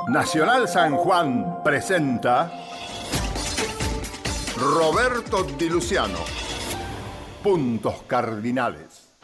Nacional San Juan presenta Roberto Di Luciano, Puntos Cardinales.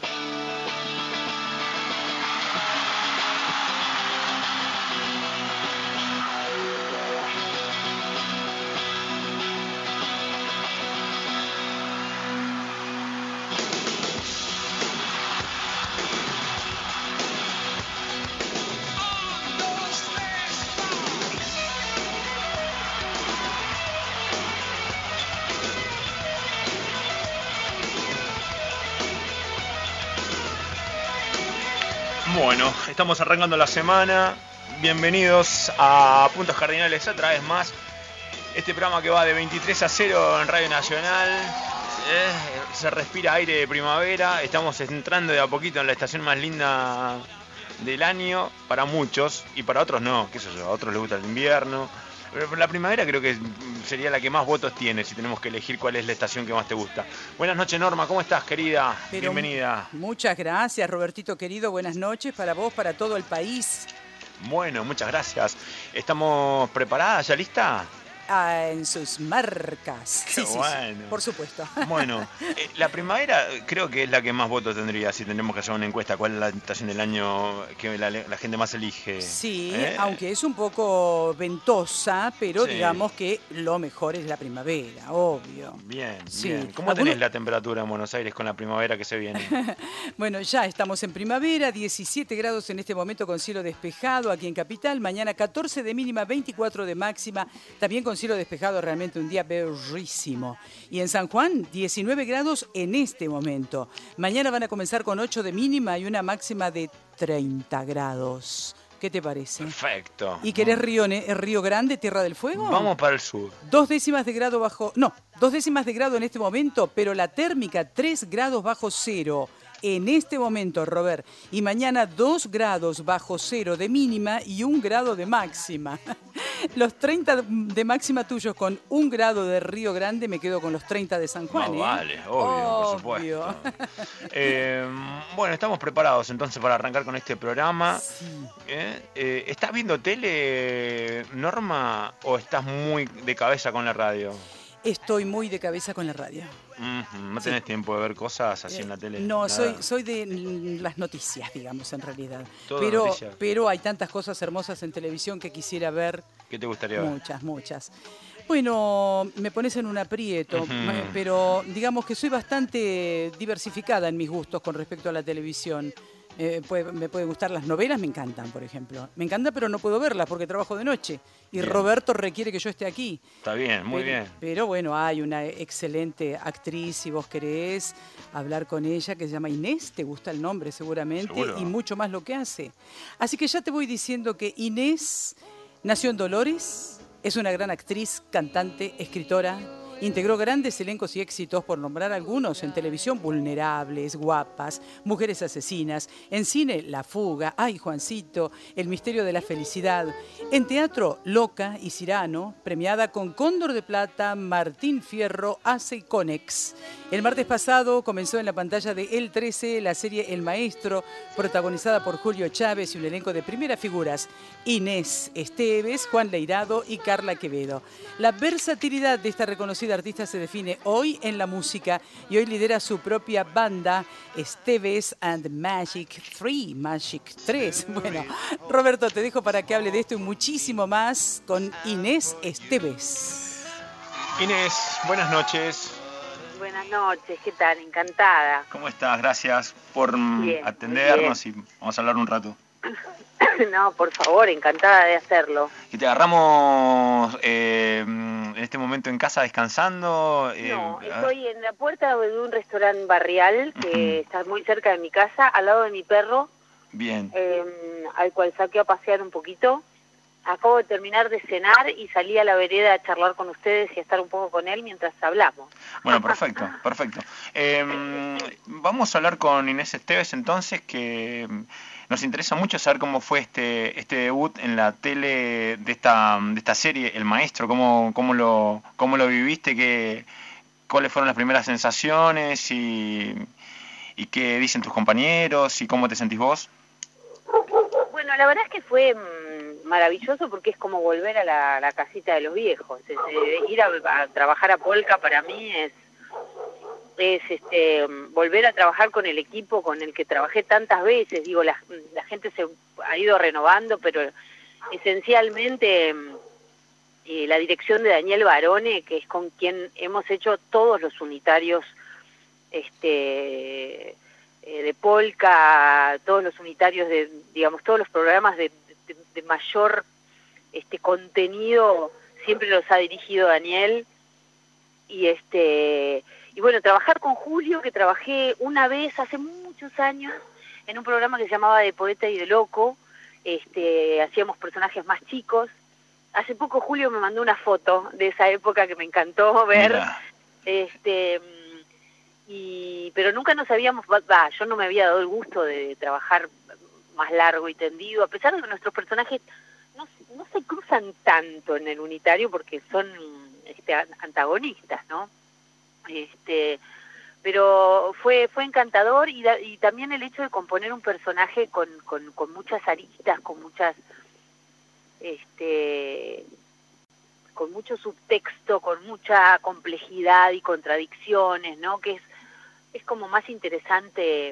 Bueno, estamos arrancando la semana. Bienvenidos a Puntos Cardinales otra vez más. Este programa que va de 23-0 en Radio Nacional. Se respira aire de primavera. Estamos entrando de a poquito en la estación más linda del año para muchos y para otros no, qué sé yo, a otros les gusta el invierno. Pero la primavera creo que sería la que más votos tiene si tenemos que elegir cuál es la estación que más te gusta. Buenas noches, Norma, ¿cómo estás, querida? Bienvenida. Muchas gracias, Robertito querido, buenas noches para vos, para todo el país. Bueno, muchas gracias. ¿Estamos preparadas? ¿Ya lista? En sus marcas. Qué sí, bueno. Sí, por supuesto. Bueno, la primavera creo que es la que más votos tendría si tendremos que hacer una encuesta. ¿Cuál es la estación del año que la gente más elige? Sí, aunque es un poco ventosa, pero sí, digamos que lo mejor es la primavera, obvio. Bien, sí, bien. ¿Cómo tenés la temperatura en Buenos Aires con la primavera que se viene? Bueno, ya estamos en primavera, 17 grados en este momento con cielo despejado aquí en Capital. Mañana 14 de mínima, 24 de máxima, también con cielo despejado, realmente un día bellísimo. Y en San Juan, 19 grados en este momento. Mañana van a comenzar con 8 de mínima y una máxima de 30 grados. ¿Qué te parece? Perfecto. ¿Y querés Río Grande, Tierra del Fuego? Vamos para el sur. 2 décimas de grado bajo... No, 2 décimas de grado en este momento, pero la térmica 3 grados bajo cero. En este momento, Robert, y mañana 2 grados bajo cero de mínima y 1 grado de máxima. Los 30 de máxima tuyos con 1 grado de Río Grande, me quedo con los 30 de San Juan. No, vale, obvio, por supuesto. Bueno, estamos preparados entonces para arrancar con este programa. Sí. ¿Estás viendo tele, Norma, o estás muy de cabeza con la radio? Estoy muy de cabeza con la radio. ¿No tenés tiempo de ver cosas así en la tele? No, soy de las noticias, digamos, en realidad. Noticias. Pero hay tantas cosas hermosas en televisión que quisiera ver. ¿Qué te gustaría ver? Muchas. Bueno, me pones en un aprieto, pero digamos que soy bastante diversificada en mis gustos con respecto a la televisión. Me pueden gustar las novelas, me encantan, por ejemplo. Me encantan, pero no puedo verlas porque trabajo de noche. Y bien. Roberto requiere que yo esté aquí. Está bien, muy bien. Pero bueno, hay una excelente actriz, si vos querés hablar con ella, que se llama Inés, te gusta el nombre seguramente, ¿seguro? Y mucho más lo que hace. Así que ya te voy diciendo que Inés nació en Dolores, es una gran actriz, cantante, escritora. Integró grandes elencos y éxitos, por nombrar algunos, en televisión: Vulnerables, Guapas, Mujeres Asesinas, en cine La Fuga, Ay Juancito, El Misterio de la Felicidad, en teatro Loca y Cyrano, premiada con Cóndor de Plata, Martín Fierro, ACE y Conex. El martes pasado comenzó en la pantalla de El 13 la serie El Maestro, protagonizada por Julio Chávez y un elenco de primeras figuras: Inés Esteves, Juan Leirado y Carla Quevedo. La versatilidad de esta reconocida artista se define hoy en la música y hoy lidera su propia banda, Esteves and Magic 3. Bueno, Roberto, te dejo para que hable de esto y muchísimo más con Inés Esteves. Inés, buenas noches. Buenas noches, ¿qué tal? Encantada. ¿Cómo estás? Gracias por atendernos y vamos a hablar un rato. No, por favor, encantada de hacerlo. ¿Y te agarramos en este momento en casa descansando? No, estoy en la puerta de un restaurante barrial que está muy cerca de mi casa, al lado de mi perro. Bien. Al cual saqué a pasear un poquito. Acabo de terminar de cenar y salí a la vereda a charlar con ustedes y a estar un poco con él mientras hablamos. Bueno, perfecto. Vamos a hablar con Inés Esteves entonces, que nos interesa mucho saber cómo fue este debut en la tele de esta serie, El Maestro, cómo lo viviste, cuáles fueron las primeras sensaciones y qué dicen tus compañeros y cómo te sentís vos. Bueno, la verdad es que fue maravilloso porque es como volver a la casita de los viejos. Ir a trabajar a Polka para mí es volver a trabajar con el equipo con el que trabajé tantas veces. Digo, la gente se ha ido renovando, pero esencialmente la dirección de Daniel Barone, que es con quien hemos hecho todos los unitarios de Polka, todos los unitarios todos los programas de mayor contenido, siempre los ha dirigido Daniel. Y bueno, trabajar con Julio, que trabajé una vez hace muchos años en un programa que se llamaba De Poeta y de Loco. Hacíamos personajes más chicos. Hace poco Julio me mandó una foto de esa época que me encantó ver. Mira. Pero nunca nos habíamos, yo no me había dado el gusto de trabajar más largo y tendido, a pesar de que nuestros personajes no se cruzan tanto en el unitario porque son antagonistas, ¿no? Pero fue encantador y también el hecho de componer un personaje con muchas aristas, con mucho subtexto, con mucha complejidad y contradicciones, ¿no? Que es como más interesante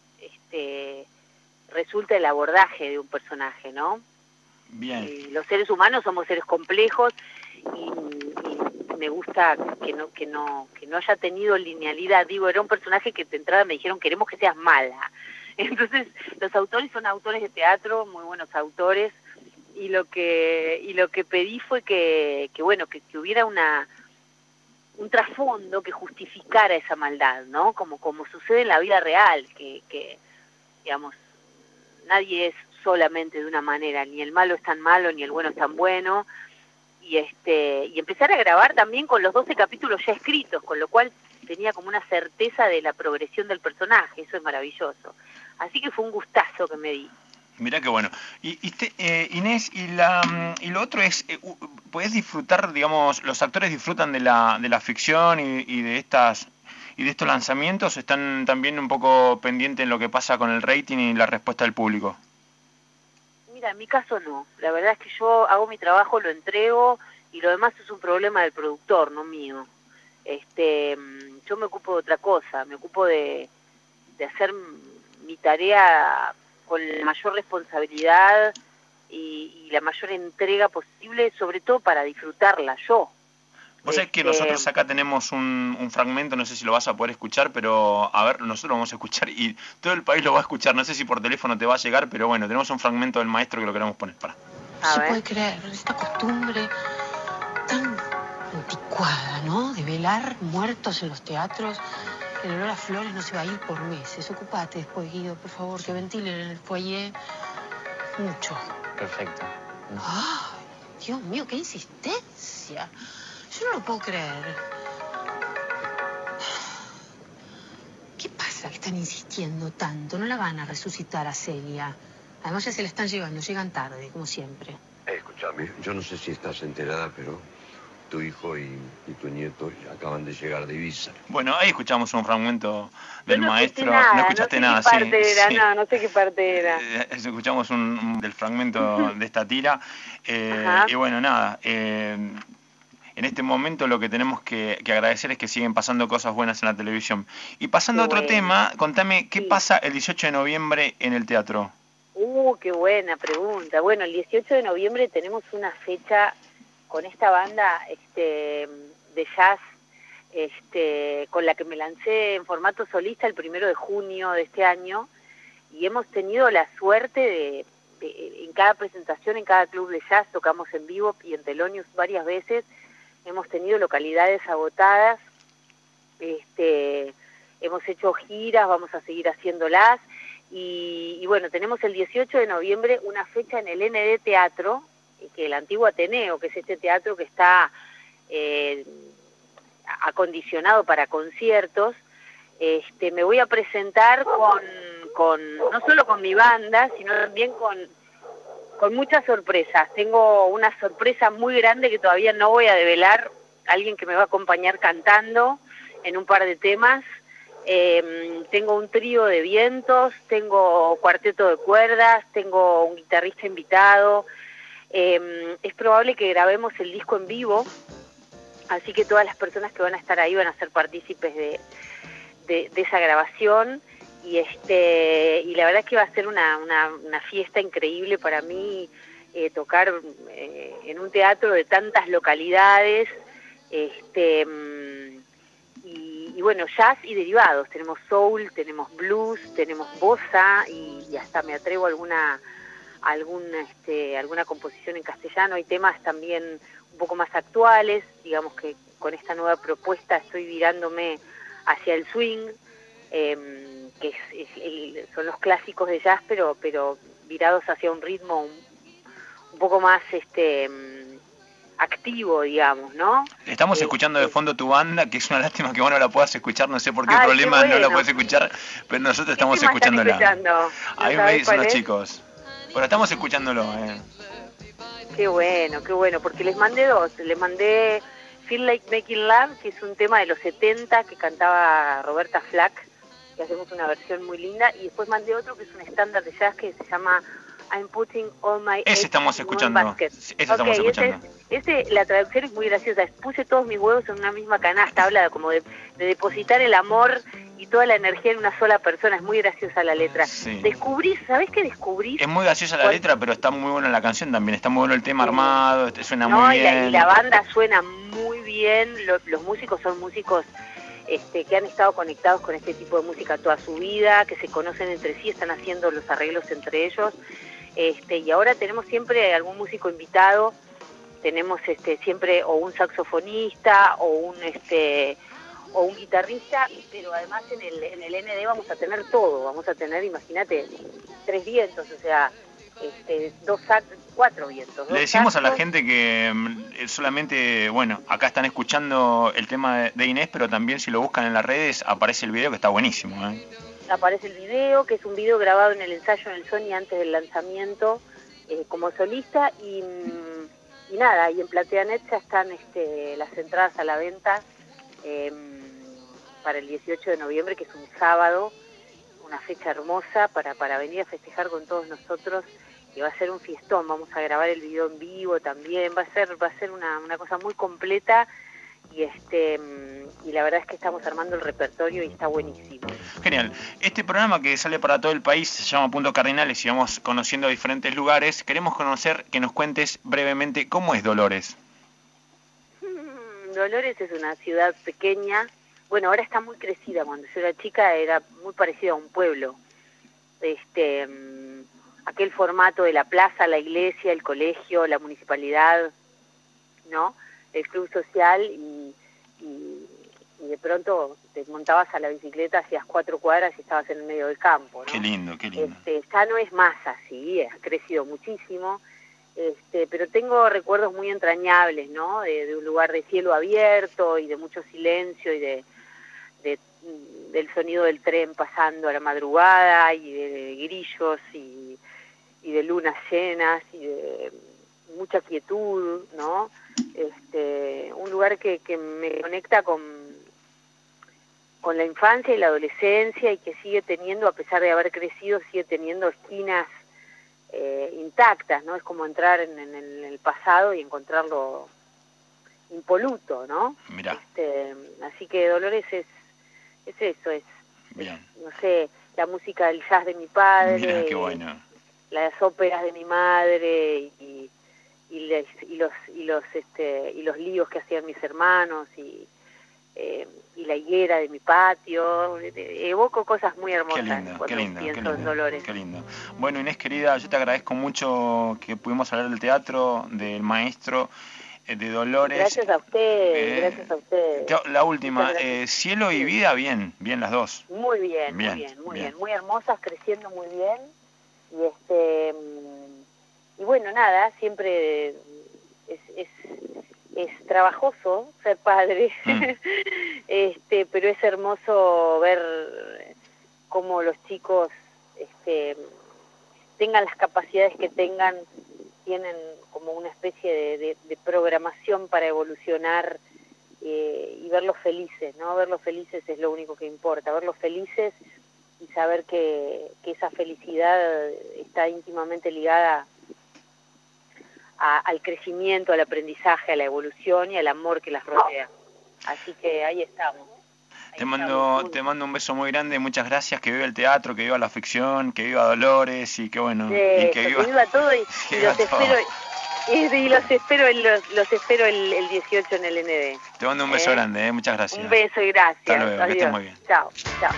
resulta el abordaje de un personaje, ¿no? Bien. Los seres humanos somos seres complejos y me gusta que no haya tenido linealidad. Digo, era un personaje que de entrada me dijeron, queremos que seas mala. Entonces, los autores son autores de teatro, muy buenos autores, y lo que pedí fue que hubiera un trasfondo que justificara esa maldad, ¿no? Como sucede en la vida real, que digamos, nadie es solamente de una manera, ni el malo es tan malo, ni el bueno es tan bueno, y empezar a grabar también con los 12 capítulos ya escritos, con lo cual tenía como una certeza de la progresión del personaje. Eso es maravilloso. Así que fue un gustazo que me di. Mirá qué bueno. Inés, y lo otro es, ¿podés disfrutar, digamos, los actores disfrutan de la ficción y de estos lanzamientos? ¿Están también un poco pendientes en lo que pasa con el rating y la respuesta del público? Mira, en mi caso no. La verdad es que yo hago mi trabajo, lo entrego, y lo demás es un problema del productor, no mío. Yo me ocupo de otra cosa, me ocupo de hacer mi tarea con la mayor responsabilidad y la mayor entrega posible, sobre todo para disfrutarla yo. Vos sabés que nosotros acá tenemos un fragmento, no sé si lo vas a poder escuchar, pero a ver, nosotros lo vamos a escuchar y todo el país lo va a escuchar, no sé si por teléfono te va a llegar, pero bueno, tenemos un fragmento del maestro que lo queremos poner. No se puede creer esta costumbre tan anticuada, ¿no? De velar muertos en los teatros. El olor a flores no se va a ir por meses. Ocupate después, Guido, por favor, que ventilen en el foyer mucho. Perfecto. ¡Ay, Dios mío, qué insistencia! Yo no lo puedo creer. ¿Qué pasa que están insistiendo tanto? No la van a resucitar a Celia. Además ya se la están llevando, llegan tarde, como siempre. Escúchame, yo no sé si estás enterada, pero tu hijo y tu nieto acaban de llegar de Ibiza. Bueno, ahí escuchamos un fragmento del maestro. Nada, no escuchaste no sé nada, qué parte era, sí. No sé qué parte era. Escuchamos del fragmento de esta tira. Y bueno, nada. En este momento lo que tenemos que agradecer es que siguen pasando cosas buenas en la televisión. Y pasando a otro tema, contame, ¿qué pasa el 18 de noviembre en el teatro? Qué buena pregunta. Bueno, el 18 de noviembre tenemos una fecha con esta banda de jazz con la que me lancé en formato solista el 1 de junio de este año, y hemos tenido la suerte de en cada presentación, en cada club de jazz, tocamos en vivo y en Telonius varias veces, hemos tenido localidades agotadas, hemos hecho giras, vamos a seguir haciéndolas, y bueno, tenemos el 18 de noviembre una fecha en el ND Teatro, que el antiguo Ateneo, que es este teatro que está acondicionado para conciertos. Me voy a presentar no solo con mi banda, sino también con muchas sorpresas. Tengo una sorpresa muy grande que todavía no voy a develar, alguien que me va a acompañar cantando en un par de temas. Tengo un trío de vientos, tengo cuarteto de cuerdas, tengo un guitarrista invitado. Es probable que grabemos el disco en vivo, así que todas las personas que van a estar ahí van a ser partícipes de esa grabación, y la verdad es que va a ser una fiesta increíble para mí, tocar en un teatro de tantas localidades, y bueno, jazz y derivados. Tenemos soul, tenemos blues, tenemos bossa, y hasta me atrevo a alguna composición en castellano. Hay temas también un poco más actuales, digamos que con esta nueva propuesta estoy virándome hacia el swing, que son los clásicos de jazz, pero virados hacia un ritmo un poco más activo, digamos, ¿no? Estamos escuchando de fondo tu banda, que es una lástima que vos no la puedas escuchar, no sé por qué problema qué bueno. no la puedes escuchar, pero nosotros estamos escuchándola. Ahí me dicen los chicos. Pero estamos escuchándolo. Qué bueno, porque les mandé dos. Les mandé Feel Like Making Love, que es un tema de los 70 que cantaba Roberta Flack, que hacemos una versión muy linda, y después mandé otro que es un estándar de jazz que se llama I'm Putting All My Eggs estamos escuchando. Estamos escuchando. La traducción es muy graciosa. Puse todos mis huevos en una misma canasta. Habla como de depositar el amor y toda la energía en una sola persona. Es muy graciosa la letra. Sí. ¿Sabés qué descubrí? Es muy graciosa la letra, pero está muy buena la canción también. Está muy bueno el tema armado, suena muy bien. Y la banda suena muy bien. Los músicos son músicos que han estado conectados con este tipo de música toda su vida, que se conocen entre sí, están haciendo los arreglos entre ellos. Y ahora tenemos siempre algún músico invitado, tenemos siempre o un saxofonista o un guitarrista, pero además en el ND vamos a tener todo, vamos a tener, imagínate, 3 vientos, o sea, 4 vientos. Le decimos a la gente que solamente, bueno, acá están escuchando el tema de Inés, pero también si lo buscan en las redes aparece el video, que está buenísimo, Aparece el video, que es un video grabado en el ensayo en el Sony antes del lanzamiento como solista, y nada, y en PlateaNet ya están las entradas a la venta para el 18 de noviembre, que es un sábado, una fecha hermosa para venir a festejar con todos nosotros, y va a ser un fiestón. Vamos a grabar el video en vivo también, va a ser una cosa muy completa. Y la verdad es que estamos armando el repertorio y está buenísimo. Genial. Este programa que sale para todo el país se llama Puntos Cardinales y vamos conociendo diferentes lugares. Queremos conocer, que nos cuentes brevemente cómo es Dolores. Dolores es una ciudad pequeña. Bueno, ahora está muy crecida. Cuando yo era chica era muy parecida a un pueblo. Aquel formato de la plaza, la iglesia, el colegio, la municipalidad, ¿no? El club social, y de pronto te montabas a la bicicleta, hacías 4 cuadras y estabas en el medio del campo, ¿no? Qué lindo, qué lindo. Ya no es más así, ha crecido muchísimo, pero tengo recuerdos muy entrañables, ¿no? De un lugar de cielo abierto y de mucho silencio y del sonido del tren pasando a la madrugada, y de grillos y de lunas llenas y de mucha quietud, ¿no? Un lugar que me conecta con la infancia y la adolescencia, y que sigue teniendo, a pesar de haber crecido, sigue teniendo esquinas intactas, ¿no? Es como entrar en el pasado y encontrarlo impoluto, ¿no? Mirá. Así que Dolores es eso, no sé, la música del jazz de mi padre. Mirá, qué bueno. Las óperas de mi madre y los líos que hacían mis hermanos y la higuera de mi patio. Evoco cosas muy hermosas cuando pienso en Dolores. Qué lindo. Bueno, Inés querida, yo te agradezco mucho que pudimos hablar del teatro, del maestro, de Dolores. Gracias a ustedes, La última, Cielo y Vida, bien las dos. Muy bien, muy hermosas, creciendo muy bien. Y bueno, nada, siempre es trabajoso ser padre, pero es hermoso ver cómo los chicos tengan las capacidades que tengan, tienen como una especie de programación para evolucionar, y verlos felices, ¿no? Verlos felices es lo único que importa, verlos felices y saber que esa felicidad está íntimamente ligada al crecimiento, al aprendizaje, a la evolución y al amor que las rodea. Así que ahí estamos. Te mando un beso muy grande, muchas gracias, que viva el teatro, que viva la ficción, que viva Dolores y que bueno, y que viva todo y los espero el 18 en el ND. Te mando un beso grande, muchas gracias. Un beso y gracias. Hasta luego, adiós. que estés muy bien. Chao.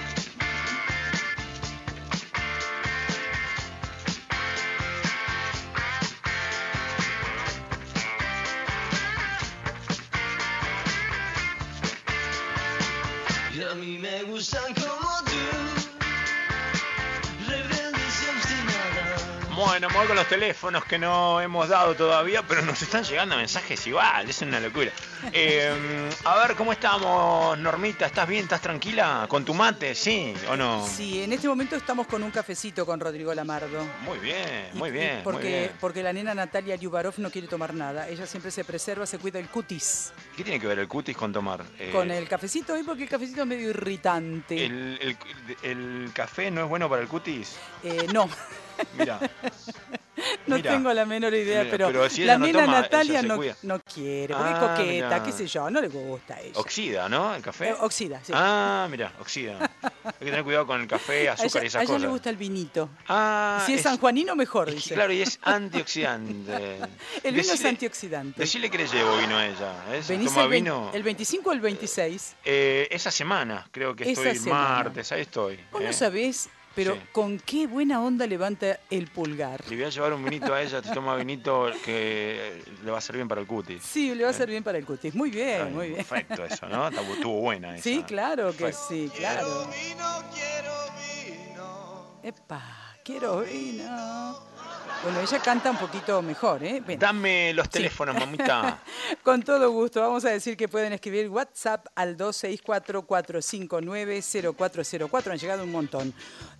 Y a mí me gustan como tú, rebeldes y obstinadas. Bueno, vamos con los teléfonos que no hemos dado todavía, pero nos están llegando mensajes igual, es una locura. A ver, ¿cómo estamos, Normita? ¿Estás bien? ¿Estás tranquila? ¿Con tu mate? ¿Sí o no? Sí, en este momento estamos con un cafecito con Rodrigo Lamardo. Muy bien, porque la nena Natalia Liubarov no quiere tomar nada. Ella siempre se preserva, se cuida el cutis. ¿Qué tiene que ver el cutis con tomar? Con el cafecito, porque el cafecito es medio irritante. ¿El café no es bueno para el cutis? No. Mira. No tengo la menor idea, pero si la no nena toma, Natalia no quiere, porque es coqueta, mirá. qué sé yo, no le gusta a ella. ¿Oxida, no? ¿El café? Oxida, sí. Mira, oxida. Hay que tener cuidado con el café, azúcar y esas cosas. A ella le gusta el vinito. Si es sanjuanino, mejor, dice. Claro, y es antioxidante. El vino es antioxidante. Decirle que le llevo vino a ella. ¿Venís toma vino. el 25 o el 26? Esa semana, creo que estoy martes, ahí estoy. Vos no sabés. Pero sí. Con qué buena onda levanta el pulgar. Le voy a llevar un vinito a ella, te toma vinito que le va a ser bien para el cutis. Sí, le va a ser bien para el cutis. Muy bien, muy bien. Perfecto eso, ¿no? Estuvo buena esa. Sí, claro que perfecto. sí, claro. Quiero vino. Epa, quiero vino. Bueno, ella canta un poquito mejor, ¿eh? Ven. Dame los teléfonos, mamita. Con todo gusto. Vamos a decir que pueden escribir WhatsApp al 264-459-0404. Han llegado un montón.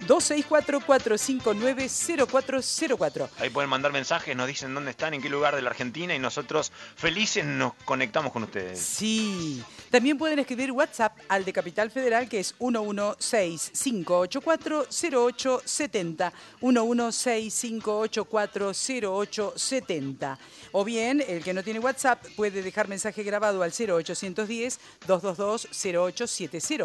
264-459-0404. Ahí pueden mandar mensajes, nos dicen dónde están, en qué lugar de la Argentina y nosotros felices nos conectamos con ustedes. Sí. También pueden escribir WhatsApp al de Capital Federal, que es 1165840870. 1165840870. O bien, el que no tiene WhatsApp puede dejar mensaje grabado al 0810-222-0870.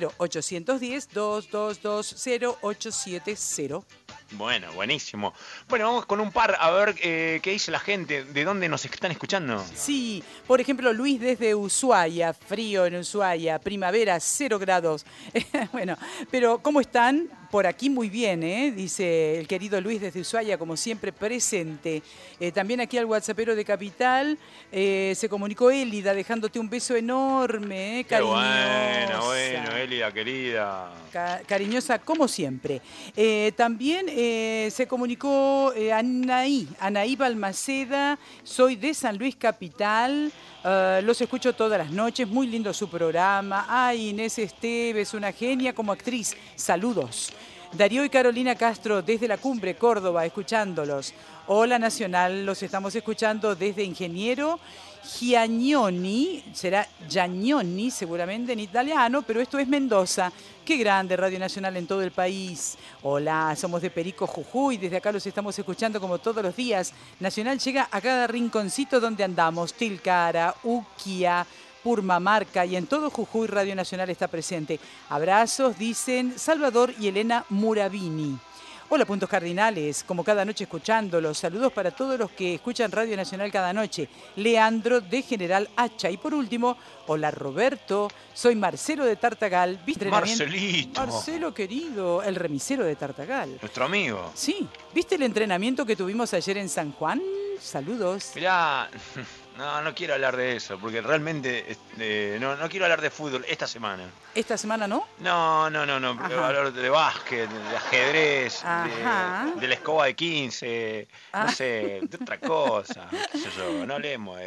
0810-222-0870. Bueno, buenísimo. Bueno, vamos con un par a ver qué dice la gente, de dónde nos están escuchando. Sí, por ejemplo, Luis desde Ushuaia, frío en Ushuaia, primavera, 0 grados. Bueno, pero ¿cómo están? Por aquí muy bien, dice el querido Luis desde Ushuaia, como siempre presente. También aquí al WhatsAppero de Capital se comunicó Élida, dejándote un beso enorme, cariñosa. Bueno, Élida, querida. Cariñosa como siempre. También se comunicó Anaí Balmaceda, soy de San Luis Capital. Los escucho todas las noches, muy lindo su programa. Ay, Inés Esteves, una genia como actriz. Saludos. Darío y Carolina Castro desde la Cumbre, Córdoba, escuchándolos. Hola Nacional, los estamos escuchando desde Ingeniero Giagnoni, será Giagnoni seguramente en italiano, pero esto es Mendoza. Qué grande Radio Nacional en todo el país. Hola, somos de Perico, Jujuy, desde acá los estamos escuchando como todos los días. Nacional llega a cada rinconcito donde andamos, Tilcara, Uquia, Purmamarca y en todo Jujuy Radio Nacional está presente. Abrazos, dicen Salvador y Elena Muravini. Hola, Puntos Cardinales, como cada noche escuchándolos. Saludos para todos los que escuchan Radio Nacional cada noche. Leandro de General Hacha. Y por último, hola Roberto, soy Marcelo de Tartagal. Marcelito. Marcelo querido, el remisero de Tartagal. Nuestro amigo. Sí, ¿viste el entrenamiento que tuvimos ayer en San Juan? Saludos. Mirá, no quiero hablar de eso, porque realmente no quiero hablar de fútbol esta semana. ¿Esta semana no? No. Quiero hablar de básquet, de ajedrez, de la escoba de 15, no sé, de otra cosa. Qué sé yo, no hablemos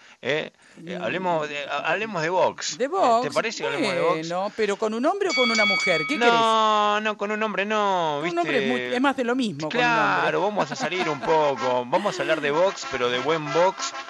hablemos de box. ¿De box? ¿Te parece que hablemos de box? No, pero ¿con un hombre o con una mujer? ¿Qué querés? No, con un hombre no, ¿viste? Un hombre es más de lo mismo. Claro, vamos a salir un poco, vamos a hablar de box, pero de buen box. Muy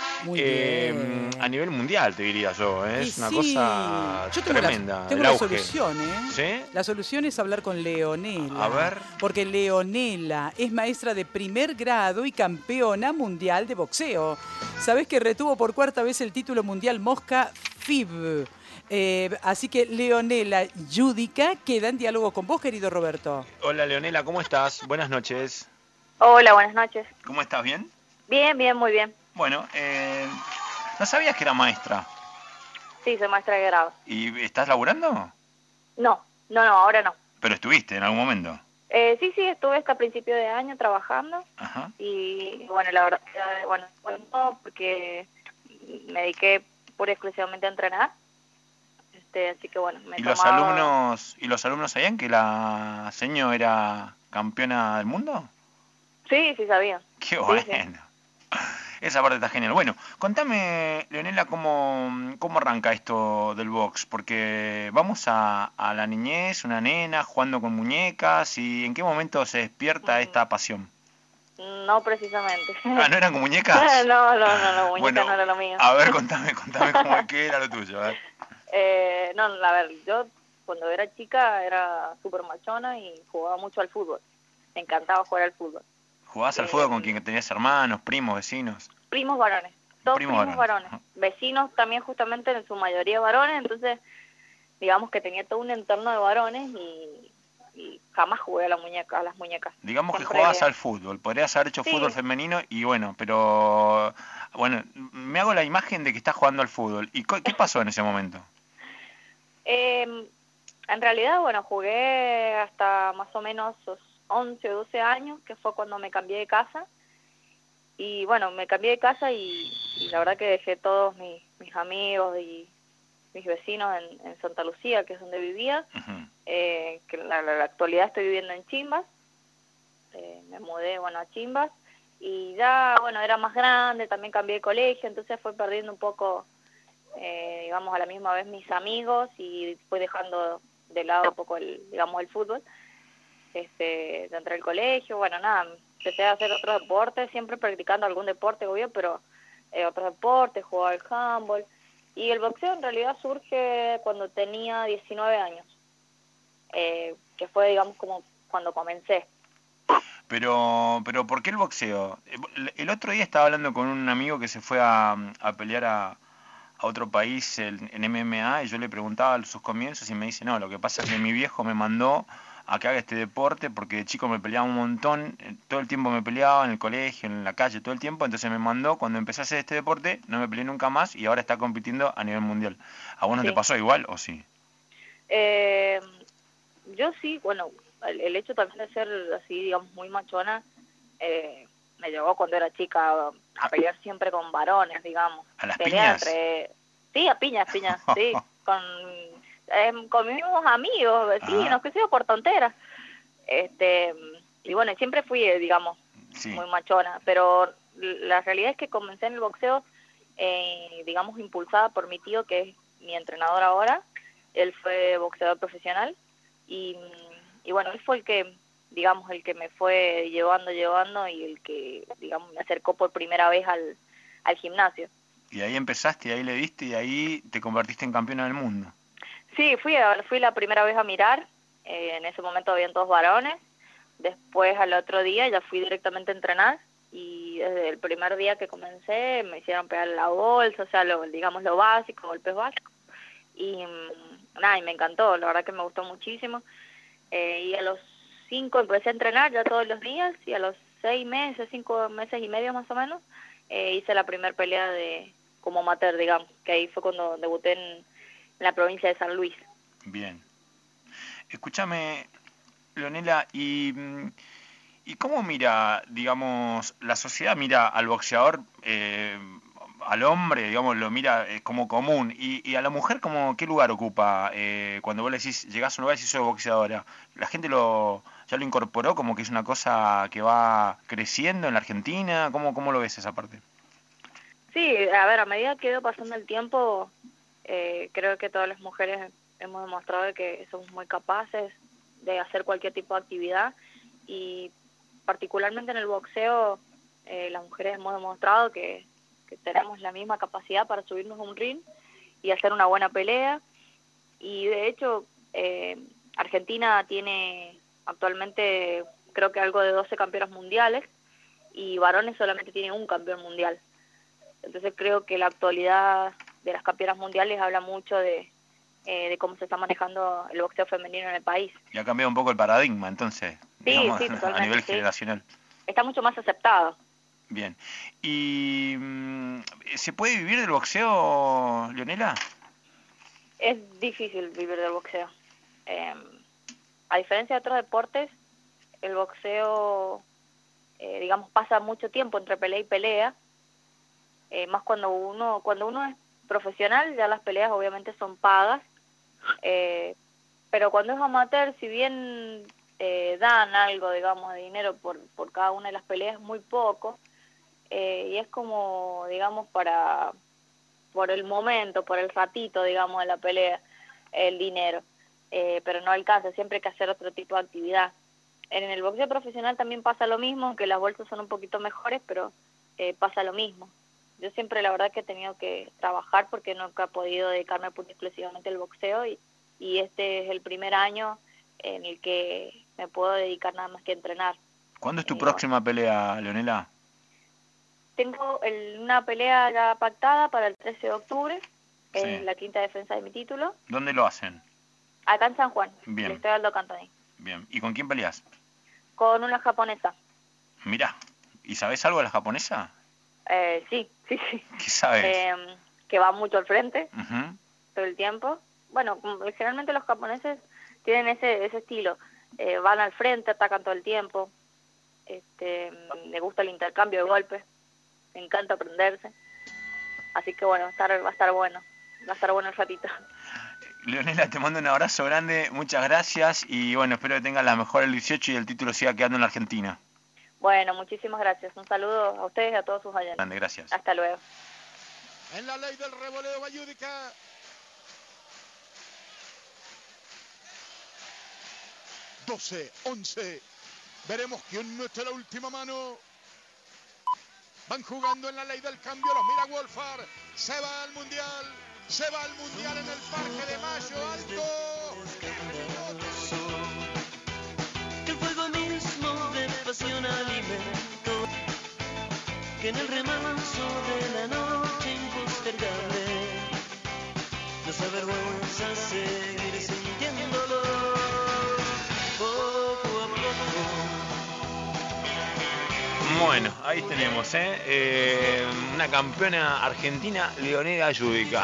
Bien. a nivel mundial, te diría yo. Es Y una sí, cosa yo tengo tremenda. tengo el la auge. solución, ¿eh? ¿Sí? La solución es hablar con Leonela. A ver. Porque Leonela es maestra de primer grado y campeona mundial de boxeo. ¿Sabés que retuvo por cuarta vez el título mundial Mosca FIB? Así que Leonela Yudica queda en diálogo con vos, querido Roberto. Hola, Leonela, ¿cómo estás? Buenas noches. Hola, buenas noches. ¿Cómo estás? ¿Bien? Bien, bien, muy bien. Bueno, ¿no sabías que era maestra? Sí, soy maestra de grado. ¿Y estás laburando? No, ahora no. Pero estuviste en algún momento. Sí, estuve hasta principio de año trabajando. Ajá. Y bueno, la verdad, bueno, no, porque me dediqué pura y exclusivamente a entrenar. Así que bueno, ¿Y los alumnos sabían que la seño era campeona del mundo? Sí, sabían. Qué Sí, bueno. sí. Esa parte está genial. Bueno, contame, Leonela, cómo arranca esto del box, porque vamos a la niñez, una nena jugando con muñecas, y ¿en qué momento se despierta esta pasión? No precisamente. Ah, ¿no eran con muñecas? No, muñecas Bueno, no era lo mío. A ver, contame qué era lo tuyo. A ver. No, a ver, yo cuando era chica era súper machona y jugaba mucho al fútbol. Me encantaba jugar al fútbol. ¿Jugabas al fútbol con quien tenías hermanos, primos, vecinos? Primos varones, todos primos varones. Ajá. Vecinos también justamente en su mayoría varones, entonces digamos que tenía todo un entorno de varones y jamás jugué a las muñecas. Digamos que Siempre jugabas al fútbol, podrías haber hecho Sí. fútbol femenino y bueno, pero bueno, me hago la imagen de que estás jugando al fútbol. ¿Y qué pasó en ese momento? En realidad, bueno, jugué hasta más o menos 11 o 12 años, que fue cuando me cambié de casa. Y bueno, me cambié de casa y la verdad que dejé todos mis amigos y mis vecinos en Santa Lucía, que es donde vivía. Uh-huh. Que en la actualidad estoy viviendo en Chimbas. Me mudé, bueno, a Chimbas. Y ya, bueno, era más grande, también cambié de colegio, entonces fue perdiendo un poco, digamos, a la misma vez mis amigos y fui dejando de lado un poco el fútbol. Dentro del colegio, bueno, nada, empecé a hacer otros deportes, siempre practicando algún deporte, obvio, pero otros deportes, jugaba al handball. Y el boxeo en realidad surge cuando tenía 19 años, que fue, digamos, como cuando comencé. Pero ¿por qué el boxeo? El otro día estaba hablando con un amigo que se fue a pelear a otro país en MMA y yo le preguntaba sus comienzos y me dice, no, lo que pasa es que mi viejo me mandó a que haga este deporte porque de chico me peleaba un montón, todo el tiempo me peleaba en el colegio, en la calle, todo el tiempo, entonces me mandó, cuando empecé a hacer este deporte, no me peleé nunca más y ahora está compitiendo a nivel mundial. ¿A vos no te pasó igual o sí? Yo sí, bueno, el hecho también de ser así, digamos, muy machona, me llevó cuando era chica a pelear siempre con varones, digamos. ¿A las Pelear piñas? Sí, a piñas, sí, con mis mismos amigos, vecinos, que sé yo, por tonteras. Y bueno, siempre fui, digamos, muy machona, pero la realidad es que comencé en el boxeo, digamos, impulsada por mi tío, que es mi entrenador ahora. Él fue boxeador profesional y bueno, él fue el que, digamos, el que me fue llevando y el que, digamos, me acercó por primera vez al gimnasio. Y ahí empezaste, y ahí le diste, y ahí te convertiste en campeona del mundo. Sí, fui la primera vez a mirar, en ese momento habían todos varones, después al otro día ya fui directamente a entrenar, y desde el primer día que comencé me hicieron pegar la bolsa, o sea, digamos lo básico, golpes básicos, y nada, y me encantó, la verdad que me gustó muchísimo, y a los 5 empecé a entrenar ya todos los días, y a los 5 meses y medio más o menos, hice la primera pelea como amateur, digamos, que ahí fue cuando debuté en la provincia de San Luis. Bien. Escúchame, Leonela, ¿y cómo mira, digamos, la sociedad mira al boxeador, al hombre, digamos, lo mira como común, y a la mujer como qué lugar ocupa cuando vos le decís, llegás a un lugar y decís soy boxeadora? ¿La gente ya lo incorporó como que es una cosa que va creciendo en la Argentina? ¿Cómo lo ves esa parte? Sí, a ver, a medida que ha ido pasando el tiempo, creo que todas las mujeres hemos demostrado que somos muy capaces de hacer cualquier tipo de actividad y particularmente en el boxeo las mujeres hemos demostrado que que tenemos la misma capacidad para subirnos a un ring y hacer una buena pelea. Y de hecho, Argentina tiene actualmente creo que algo de 12 campeones mundiales y varones solamente tiene un campeón mundial. Entonces creo que la actualidad de las campeonas mundiales habla mucho de cómo se está manejando el boxeo femenino en el país. Y ha cambiado un poco el paradigma, entonces, Sí, digamos, sí, totalmente, a nivel sí. generacional. Está mucho más aceptado. Bien. ¿Y se puede vivir del boxeo, Leonela? Es difícil vivir del boxeo. A diferencia de otros deportes, el boxeo, digamos, pasa mucho tiempo entre pelea y pelea. Más cuando uno es profesional, ya las peleas obviamente son pagas. Pero cuando es amateur, si bien dan algo, digamos, de dinero por cada una de las peleas, es muy poco. Y es como, digamos, por el momento, por el ratito, digamos, de la pelea, el dinero. Pero no alcanza, siempre hay que hacer otro tipo de actividad. En el boxeo profesional también pasa lo mismo, aunque las bolsas son un poquito mejores, pero pasa lo mismo. Yo siempre la verdad que he tenido que trabajar porque nunca he podido dedicarme pura y exclusivamente al boxeo y este es el primer año en el que me puedo dedicar nada más que a entrenar. ¿Cuándo es tu próxima pelea, Leonela? Tengo una pelea ya pactada para el 13 de octubre, Sí. es la quinta defensa de mi título, ¿Dónde lo hacen? acá en San Juan, Bien. en el Estadio Aldo Cantoni, Bien. ¿Y con quién peleas? con una japonesa. Mirá, ¿y sabés algo de la japonesa? Sí. ¿Qué sabes? Que va mucho al frente Ujú. todo el tiempo. Bueno, generalmente los japoneses tienen ese estilo, van al frente, atacan todo el tiempo, me gusta el intercambio de golpes, me encanta aprenderse, así que bueno, va a estar bueno el ratito. Leonela, te mando un abrazo grande, muchas gracias y bueno, espero que tengas la mejor el 18 y el título siga quedando en la Argentina. Bueno, muchísimas gracias, un saludo a ustedes y a todos sus oyentes. Grande, gracias. Hasta luego. En la ley del revoleo va Yudica. ...12, 11... Veremos quién mete la última mano. Van jugando en la ley del cambio. Los mira Wolfar. Se va al mundial. Se va al mundial en el Parque de Mayo. Alto. Que el fuego mismo de pasión alimento, que en el remanso de la noche impostergable nos avergüenza seguir sintiéndolo poco a poco. Bueno, ahí tenemos, una campeona argentina, Leonela Yudica.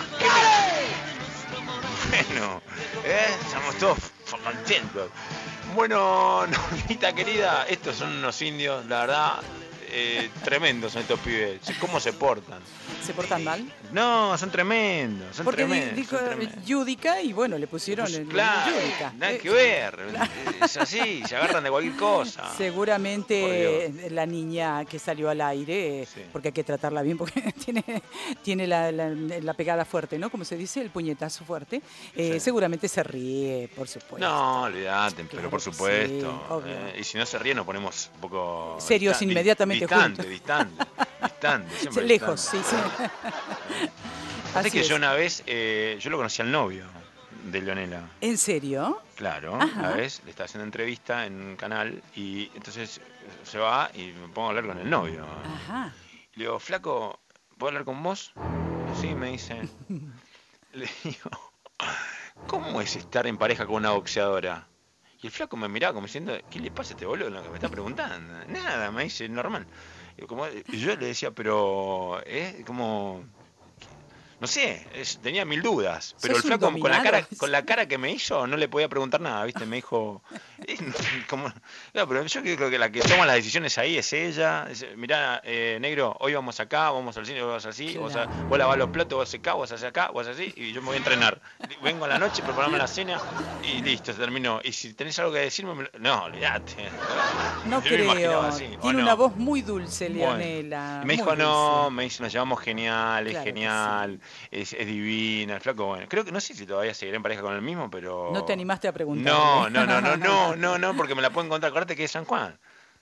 Bueno, estamos todos contentos. Bueno, Normita querida, estos son unos indios, la verdad, tremendos son estos pibes. ¿Cómo se portan? ¿Se portan mal? No, son tremendos, son Porque tremendos. dijo son tremendos. Yudica y bueno, le pusieron Pues, el claro, Yudica. nada que ver, es así, se agarran de cualquier cosa. Seguramente la niña que salió al aire, Sí. porque hay que tratarla bien, porque tiene la pegada fuerte, ¿no? Como se dice, el puñetazo fuerte. Sí. Seguramente se ríe, por supuesto. No, olvídate, Claro pero por que sí, supuesto. obvio. Y si no se ríe nos ponemos un poco... Serios inmediatamente juntos. Distante. Siempre Lejos, sí. Así que es. yo una vez, yo lo conocí al novio de Leonela. ¿En serio? Claro, Ajá. una vez le estaba haciendo entrevista en un canal y entonces se va y me pongo a hablar con el novio. Ajá. Y le digo, flaco, ¿puedo hablar con vos? Sí, me dice. Le digo, ¿cómo es estar en pareja con una boxeadora? Y el flaco me miraba como diciendo, ¿qué le pasa a este boludo lo que me está preguntando? Nada, me dice, normal. Y yo le decía, pero como... No sé, tenía mil dudas, pero el ¿Sos un flaco dominado? con la cara que me hizo no le podía preguntar nada, ¿viste? Me dijo, no, pero yo creo que la que toma las decisiones ahí es ella. Mirá, negro, hoy vamos acá, vamos al cine, vamos así, Claro. vos lavás los platos, vos acá, vos hacia acá, vos así, y yo me voy a entrenar. Vengo a la noche, prepararme la cena y listo, se terminó. Y si tenés algo que decirme, no, olvídate. No Yo me imaginaba creo. así, ¿o Tiene no? una voz muy dulce, Bueno, Leonela. y me dijo, muy no, dulce. me dice, nos llevamos genial, es Claro que genial, es divina, el flaco, bueno, creo que no sé si todavía seguiré en pareja con el mismo, pero... No te animaste a preguntar. No, porque me la puedo encontrar, acuérdate que es San Juan.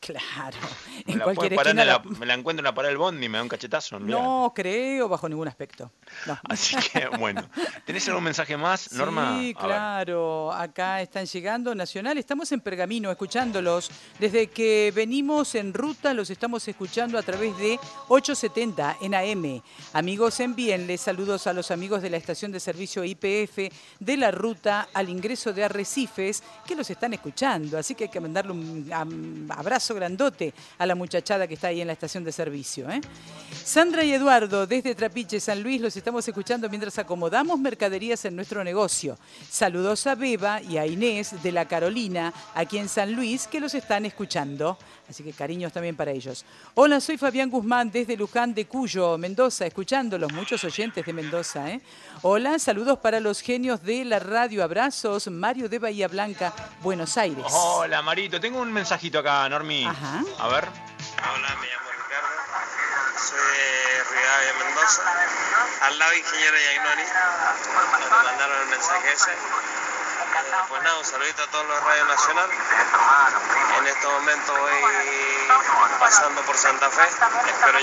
Claro. Me En la cualquier pueden esquina. parar me la encuentro en la parada del bondi y me da un cachetazo. No creo, bajo ningún aspecto. No. Así que, bueno. ¿Tenés algún mensaje más, Norma? Sí, A ver. claro. Acá están llegando Nacional. Estamos en Pergamino escuchándolos. Desde que venimos en ruta los estamos escuchando a través de 870 en AM. Amigos, envíenles saludos a los amigos de la estación de servicio YPF de la ruta al ingreso de Arrecifes que los están escuchando. Así que hay que mandarle un abrazo grandote a la muchachada que está ahí en la estación de servicio. Sandra y Eduardo, desde Trapiche, San Luis, los estamos escuchando mientras acomodamos mercaderías en nuestro negocio. Saludos a Beba y a Inés de la Carolina, aquí en San Luis, que los están escuchando. Así que cariños también para ellos. Hola, soy Fabián Guzmán, desde Luján de Cuyo, Mendoza, escuchándolos, muchos oyentes de Mendoza. Hola, saludos para los genios de la radio. Abrazos, Mario de Bahía Blanca, Buenos Aires. Hola, Marito. Tengo un mensajito acá, Normi. Ajá. A ver. Hola, me llamo Ricardo. Soy de Rivadavia, Mendoza. Al lado Ingeniero Yagnoni. Me mandaron el mensaje ese. Pues nada, un saludito a todos los de Radio Nacional. En este momento voy pasando por Santa Fe. Espero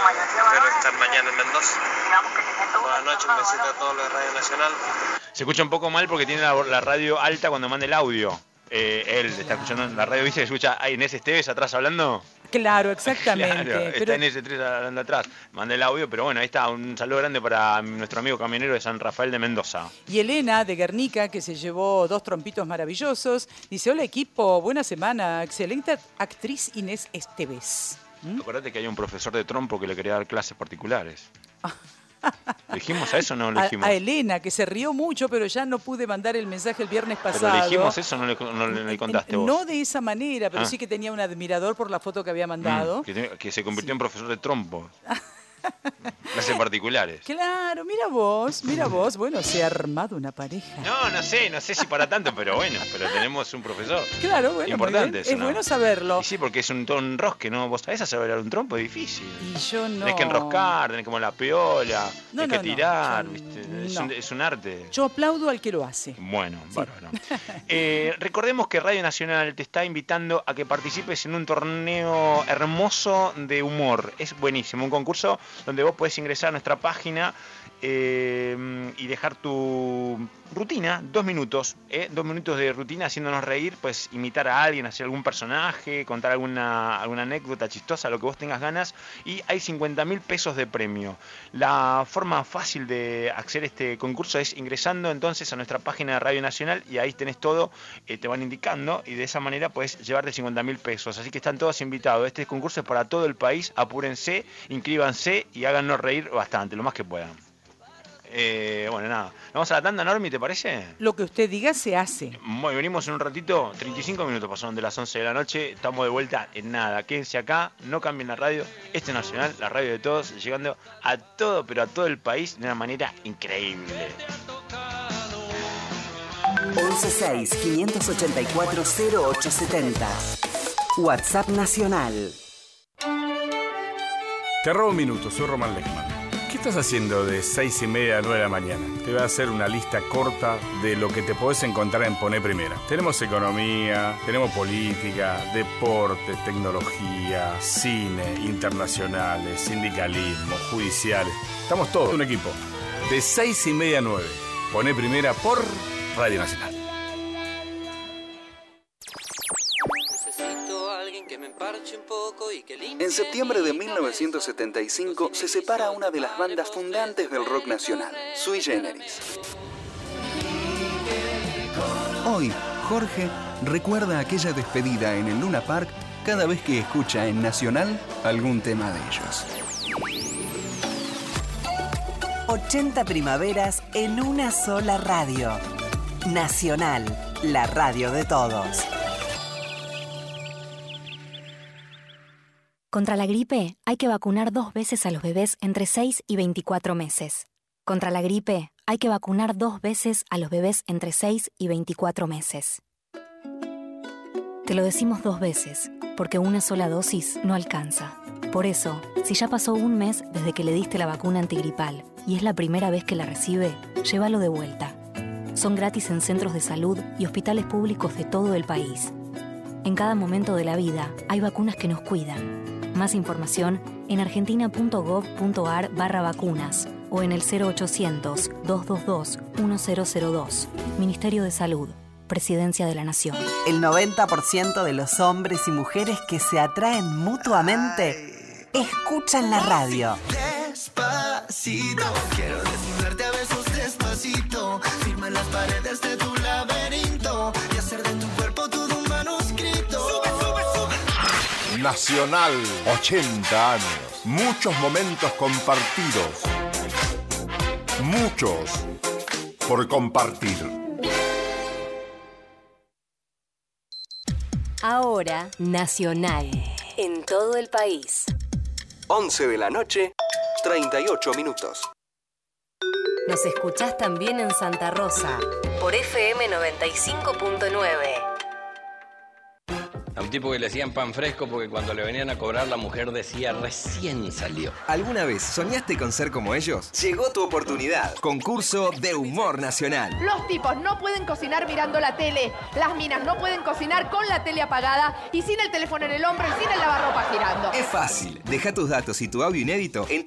estar mañana en Mendoza. Buenas noches, un besito a todos los de Radio Nacional. Se escucha un poco mal porque tiene la radio alta cuando manda el audio. Él está escuchando la radio, ¿viste? Escucha a Inés Esteves atrás hablando. Claro, exactamente. Claro, está Inés Esteves hablando atrás. Manda el audio, pero bueno, ahí está. Un saludo grande para nuestro amigo camionero de San Rafael de Mendoza. Y Elena de Guernica, que se llevó 2 trompitos maravillosos, dice: hola equipo, buena semana, excelente actriz Inés Esteves. Acordate que hay un profesor de trompo que le quería dar clases particulares. ¿Le dijimos a eso o no le dijimos? A Elena, que se rió mucho, pero ya no pude mandar el mensaje el viernes pasado. ¿Pero le dijimos eso o no le contaste vos? No de esa manera, pero sí que tenía un admirador por la foto que había mandado. Que se convirtió en profesor de trompo. Clases particulares. Claro, mira vos. Bueno, se ha armado una pareja. No sé si para tanto, pero bueno, pero tenemos un profesor. Claro, bueno, importante eso, es ¿no? bueno saberlo. Y sí, porque es un enrosque, ¿no? Vos sabés hacer bailar un trompo, es difícil. Y yo no. Tenés que enroscar, tenés como la piola, tenés que tirar, yo ¿viste? Es un arte. Yo aplaudo al que lo hace. Bueno, sí. Bárbaro. Recordemos que Radio Nacional te está invitando a que participes en un torneo hermoso de humor. Es buenísimo, un concurso donde vos podés ingresar a nuestra página y dejar tu rutina, 2 minutos, 2 minutos de rutina haciéndonos reír, pues imitar a alguien, hacer algún personaje, contar alguna anécdota chistosa, lo que vos tengas ganas, y hay 50.000 pesos de premio. La forma fácil de acceder a este concurso es ingresando entonces a nuestra página de Radio Nacional y ahí tenés todo, te van indicando y de esa manera puedes llevarte 50.000 pesos, así que están todos invitados. Este concurso es para todo el país, apúrense, inscríbanse y háganos reír bastante, lo más que puedan. Bueno, nada. Vamos a la tanda, Normi, ¿te parece? Lo que usted diga se hace. Bueno, venimos en un ratito. 35 minutos pasaron de las 11 de la noche. Estamos de vuelta en nada. Quédense acá, no cambien la radio. Este es Nacional, la radio de todos, llegando a todo, pero a todo el país de una manera increíble. 116-584-0870. WhatsApp Nacional. Te robo un minuto, soy Román Lechman. ¿Qué estás haciendo de 6:30 a 9 de la mañana? Te voy a hacer una lista corta de lo que te podés encontrar en Poné Primera. Tenemos economía, tenemos política, deporte, tecnología, cine, internacionales, sindicalismo, judiciales. Estamos todos, un equipo. De 6:30 a 9. Poné Primera por Radio Nacional. En septiembre de 1975 se separa una de las bandas fundantes del rock nacional, Sui Generis. Hoy, Jorge recuerda aquella despedida en el Luna Park cada vez que escucha en Nacional algún tema de ellos. 80 primaveras en una sola radio. Nacional, la radio de todos. Contra la gripe hay que vacunar 2 veces a los bebés entre 6 y 24 meses. Contra la gripe hay que vacunar 2 veces a los bebés entre 6 y 24 meses. Te lo decimos 2 veces, porque una sola dosis no alcanza. Por eso, si ya pasó 1 mes desde que le diste la vacuna antigripal y es la primera vez que la recibe, llévalo de vuelta. Son gratis en centros de salud y hospitales públicos de todo el país. En cada momento de la vida hay vacunas que nos cuidan. Más información en argentina.gov.ar/vacunas o en el 0800-222-1002. Ministerio de Salud. Presidencia de la Nación. El 90% de los hombres y mujeres que se atraen mutuamente escuchan la radio. Despacito, quiero desnudarte a besos despacito, firma las paredes de tu laberinto y hacer de tu cuerpo todo un manuscrito. Sube, sube, sube. Nacional, 80 años. Muchos momentos compartidos. Muchos por compartir. Ahora, Nacional. En todo el país. 11 de la noche, 38 minutos. Nos escuchás también en Santa Rosa, por FM 95.9. A un tipo que le hacían pan fresco porque cuando le venían a cobrar la mujer decía recién salió. ¿Alguna vez soñaste con ser como ellos? Llegó tu oportunidad. Concurso de humor nacional. Los tipos no pueden cocinar mirando la tele. Las minas no pueden cocinar con la tele apagada y sin el teléfono en el hombro y sin el lavarropa girando. Es fácil. Deja tus datos y tu audio inédito en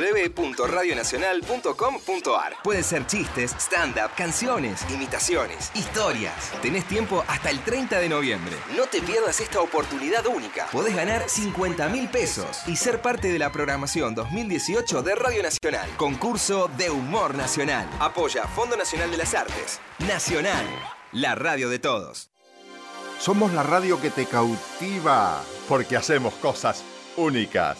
www.radionacional.com.ar. Pueden ser chistes, stand-up, canciones, imitaciones, historias. Tenés tiempo hasta el 30 de noviembre. No te pierdas esta oportunidad única. Podés ganar 50.000 pesos y ser parte de la programación 2018 de Radio Nacional. Concurso de humor nacional. Apoya Fondo Nacional de las Artes. Nacional, la radio de todos. Somos la radio que te cautiva porque hacemos cosas únicas.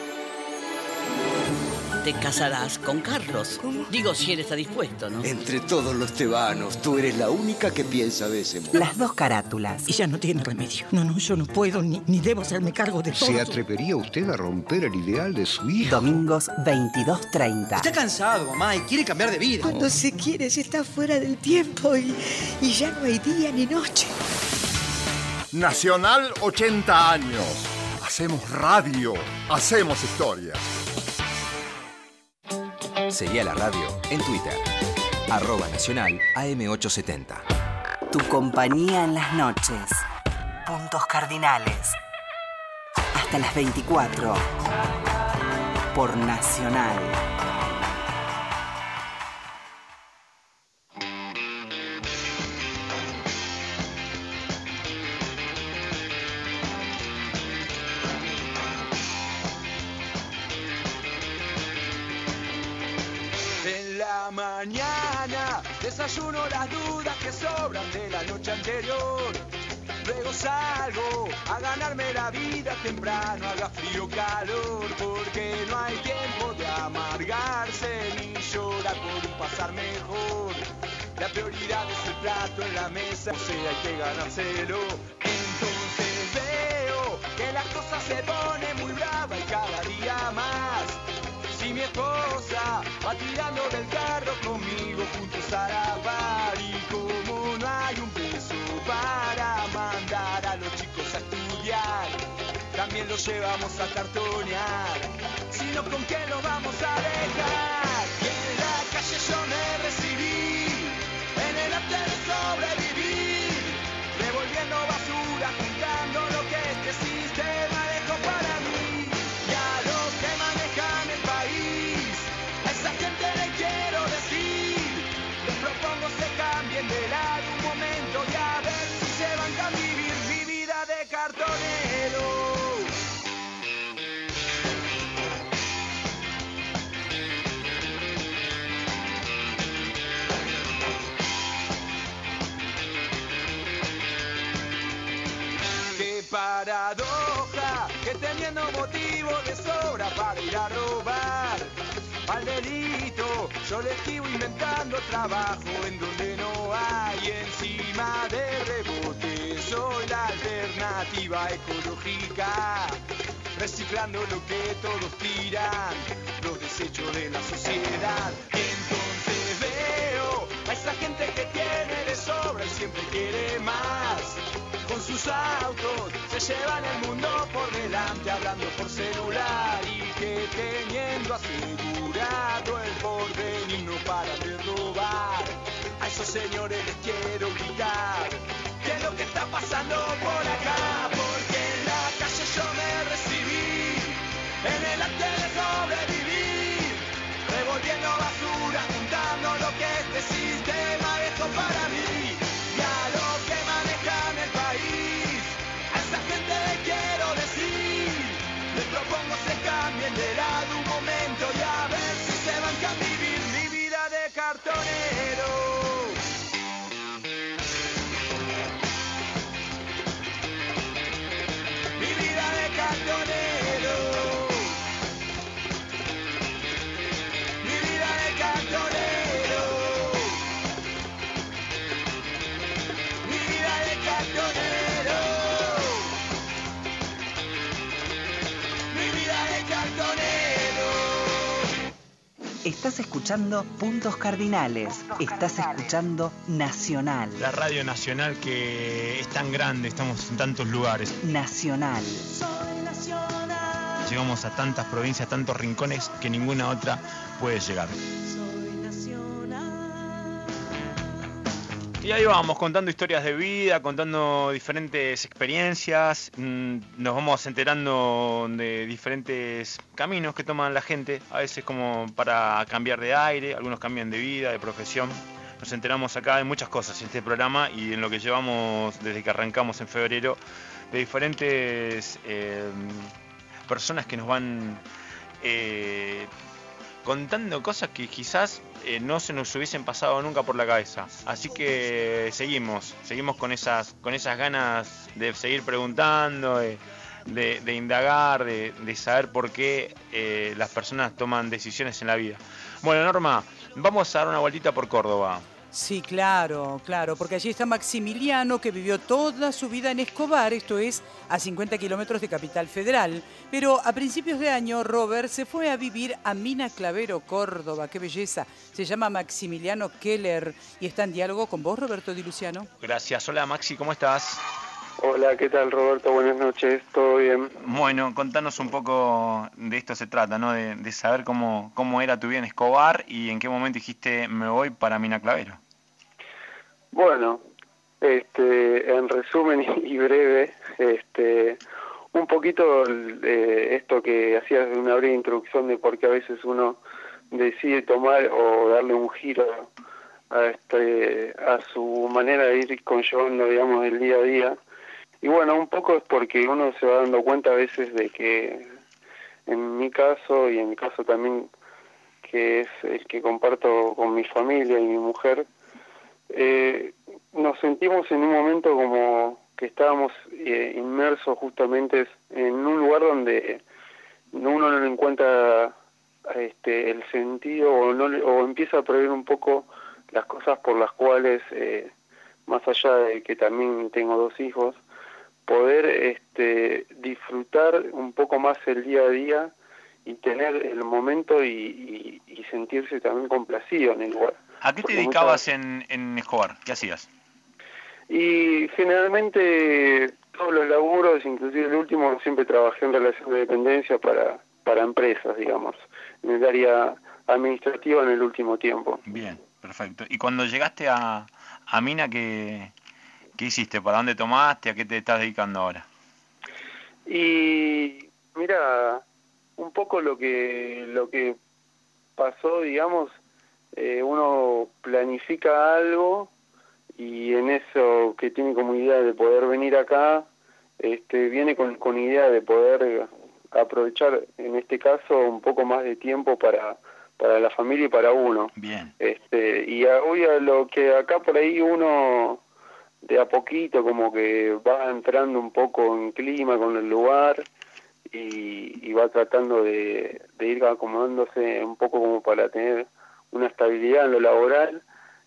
Te casarás con Carlos. ¿Cómo? Digo, si él está dispuesto, ¿no? Entre todos los tebanos, tú eres la única que piensa de ese modo. Las dos carátulas. Y ya no tiene remedio. No, yo no puedo ni debo hacerme cargo de todo. ¿Se atrevería usted a romper el ideal de su hija? Domingos 22:30. Está cansado, mamá, y quiere cambiar de vida. Cuando se quiere, se está fuera del tiempo y ya no hay día ni noche. Nacional, 80 años. Hacemos radio, hacemos historia. Seguí a la radio en Twitter. @Nacional AM870. Tu compañía en las noches. Puntos cardinales. Hasta las 24. Por Nacional. Mañana desayuno las dudas que sobran de la noche anterior. Luego salgo a ganarme la vida temprano, haga frío o calor, porque no hay tiempo de amargarse ni llorar por un pasar mejor. La prioridad es el plato en la mesa, o sea, hay que ganárselo. Entonces veo que las cosas se ponen muy bravas y cada día más. Si mi esposa va tirando del carro conmigo juntos a la par, y como no hay un peso para mandar a los chicos a estudiar, también los llevamos a cartonear, sino con qué los vamos a dejar. Y en la calle yo me recibí, en el arte de sobrevivir, revolviendo basura, juntando lo que este sistema dejó para mí. Y a los que manejan el país, a esa gente le quiero decir, les propongo se cambien de lado un momento y a ver si se van a vivir mi vida de cartonero. Qué paradoja, que teniendo motivo de sobra para ir a robar al delito, yo le esquivo inventando trabajo en donde no hay, encima de rebote soy la alternativa ecológica, reciclando lo que todos tiran, los desechos de la sociedad. Entonces veo a esa gente que tiene de sobra y siempre quiere más. Con sus autos se llevan el mundo por delante, hablando por celular, y que teniendo asegurado el porvenir no paran de robar. A esos señores les quiero gritar, ¿qué es lo que está pasando por acá? Estás escuchando Puntos Cardinales. Estás escuchando Nacional. La radio nacional que es tan grande, estamos en tantos lugares. Nacional. Llegamos a tantas provincias, tantos rincones que ninguna otra puede llegar. Y ahí vamos, contando historias de vida, contando diferentes experiencias, nos vamos enterando de diferentes caminos que toman la gente, a veces como para cambiar de aire, algunos cambian de vida, de profesión. Nos enteramos acá de muchas cosas en este programa y en lo que llevamos desde que arrancamos en febrero, de diferentes personas que nos van contando cosas que quizás no se nos hubiesen pasado nunca por la cabeza. Así que seguimos con esas ganas de seguir preguntando, de indagar, de saber por qué las personas toman decisiones en la vida. Bueno, Norma, vamos a dar una vueltita por Córdoba. Sí, claro, porque allí está Maximiliano, que vivió toda su vida en Escobar, esto es, a 50 kilómetros de Capital Federal. Pero a principios de año, Robert se fue a vivir a Mina Clavero, Córdoba. ¡Qué belleza! Se llama Maximiliano Keller y está en diálogo con vos, Roberto Di Luciano. Gracias. Hola, Maxi, ¿cómo estás? Hola, ¿qué tal, Roberto? Buenas noches, ¿todo bien? Bueno, contanos un poco, de esto se trata, ¿no? De saber cómo era tu vida en Escobar y en qué momento dijiste, me voy para Mina Clavero. Bueno, en resumen y breve, un poquito esto que hacías de una breve introducción de por qué a veces uno decide tomar o darle un giro a su manera de ir conllevando, digamos, el día a día. Y bueno, un poco es porque uno se va dando cuenta a veces de que, en mi caso y en mi caso también, que es el que comparto con mi familia y mi mujer, nos sentimos en un momento como que estábamos inmersos justamente en un lugar donde uno no le encuentra el sentido o empieza a prever un poco las cosas por las cuales, más allá de que también tengo 2 hijos, poder disfrutar un poco más el día a día y tener el momento y sentirse también complacido en el lugar. ¿A qué te dedicabas en Escobar? ¿Qué hacías? Y generalmente todos los laburos, inclusive el último, siempre trabajé en relación de dependencia para empresas, digamos, en el área administrativa en el último tiempo. Bien, perfecto. ¿Y cuando llegaste a Mina, qué hiciste? ¿Para dónde tomaste? ¿A qué te estás dedicando ahora? Y mira, un poco lo que pasó, digamos, uno planifica algo y en eso que tiene como idea de poder venir acá, viene con idea de poder aprovechar, en este caso, un poco más de tiempo para la familia y para uno. Bien. Y hoy a lo que acá por ahí uno de a poquito como que va entrando un poco en clima con el lugar y va tratando de ir acomodándose un poco como para tener una estabilidad en lo laboral,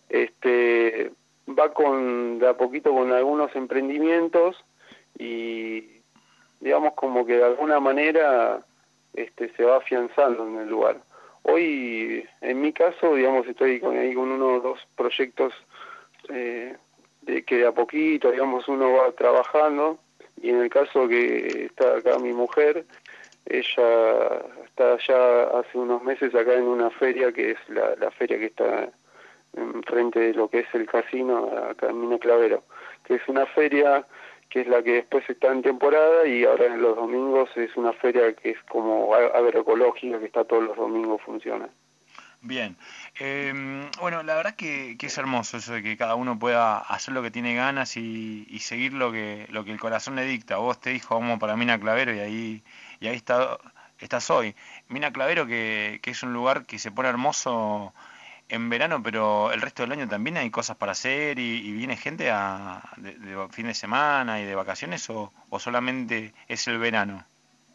va de a poquito con algunos emprendimientos y digamos como que de alguna manera se va afianzando en el lugar. Hoy, en mi caso, digamos, estoy con 1 o 2 proyectos de que de a poquito, digamos, uno va trabajando, y en el caso que está acá mi mujer, ella está ya hace unos meses acá en una feria que es la feria que está enfrente de lo que es el casino acá en Mina Clavero, que es una feria que es la que después está en temporada, y ahora en los domingos es una feria que es como agroecológica, que está todos los domingos, funciona. Bien. Bueno, la verdad que es hermoso eso de que cada uno pueda hacer lo que tiene ganas y seguir lo que el corazón le dicta. Vos te dijo, vamos para Mina Clavero, y ahí estás hoy. Mina Clavero, que es un lugar que se pone hermoso en verano, pero el resto del año también hay cosas para hacer y viene gente de fin de semana y de vacaciones, o solamente es el verano.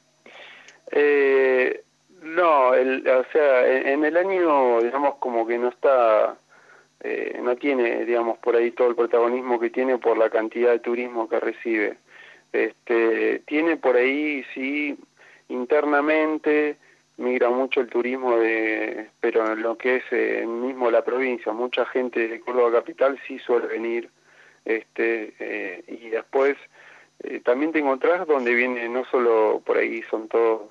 No, o sea, en el año, digamos, como que no está, no tiene, digamos, por ahí todo el protagonismo que tiene por la cantidad de turismo que recibe. Tiene por ahí, sí, internamente, migra mucho el turismo, pero en lo que es mismo la provincia, mucha gente de Córdoba capital sí suele venir, y después también te encontrás donde viene, no solo por ahí son todos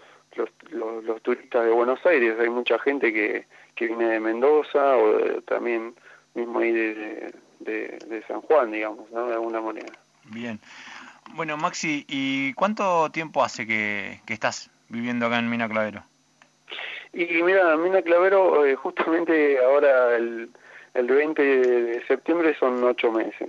los turistas de Buenos Aires, hay mucha gente que viene de Mendoza o también mismo ahí de San Juan, digamos, ¿no? De alguna manera. Bien. Bueno, Maxi, ¿y cuánto tiempo hace que estás viviendo acá en Mina Clavero? Y mira, en Mina Clavero, justamente ahora el 20 de septiembre son 8 meses.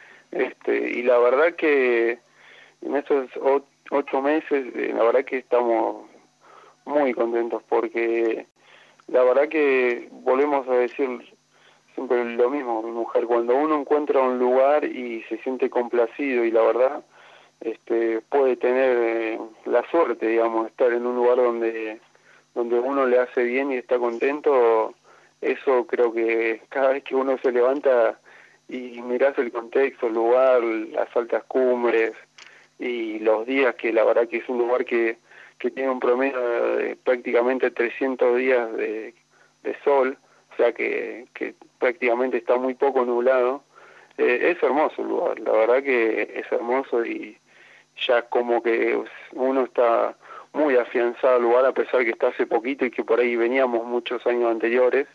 Y la verdad que en estos 8 meses, la verdad que estamos muy contentos, porque la verdad que volvemos a decir siempre lo mismo, mi mujer, cuando uno encuentra un lugar y se siente complacido, y la verdad puede tener la suerte, digamos, de estar en un lugar donde uno le hace bien y está contento, eso creo que cada vez que uno se levanta y mirás el contexto, el lugar, las altas cumbres y los días, que la verdad que es un lugar que tiene un promedio de prácticamente 300 días de sol, o sea que prácticamente está muy poco nublado. Es hermoso el lugar, la verdad que es hermoso, y ya como que uno está muy afianzado al lugar, a pesar que está hace poquito y que por ahí veníamos muchos años anteriores,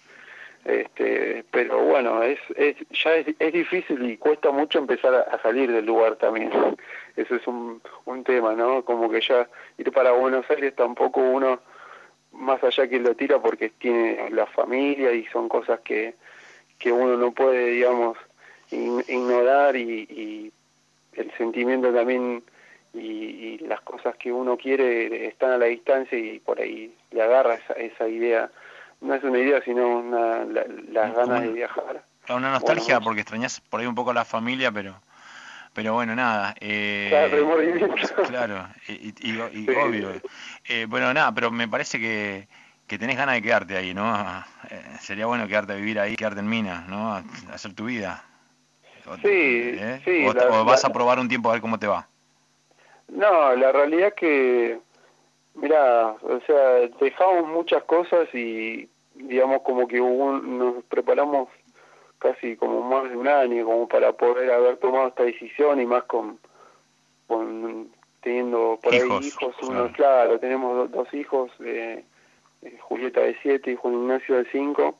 pero bueno, ya es difícil y cuesta mucho empezar a salir del lugar también. Eso es un tema, ¿no? Como que ya ir para Buenos Aires tampoco uno, más allá que lo tira porque tiene la familia y son cosas que uno no puede, digamos, ignorar, y el sentimiento también y las cosas que uno quiere están a la distancia, y por ahí le agarra esa idea. No es una idea, sino las ganas de viajar. Una nostalgia, bueno, porque extrañas por ahí un poco a la familia, pero bueno, nada. Claro, y sí, obvio. Bueno, nada, pero me parece que tenés ganas de quedarte ahí, ¿no? Sería bueno quedarte a vivir ahí, quedarte en Mina, ¿no? A hacer tu vida. Sí, sí. ¿O vas a probar un tiempo a ver cómo te va? No, la realidad es que, mirá, o sea, dejamos muchas cosas y, digamos, como que nos preparamos casi como más de un año como para poder haber tomado esta decisión, y más con teniendo por ahí hijos. Uno, claro, tenemos dos hijos, Julieta de 7 y Juan Ignacio de 5,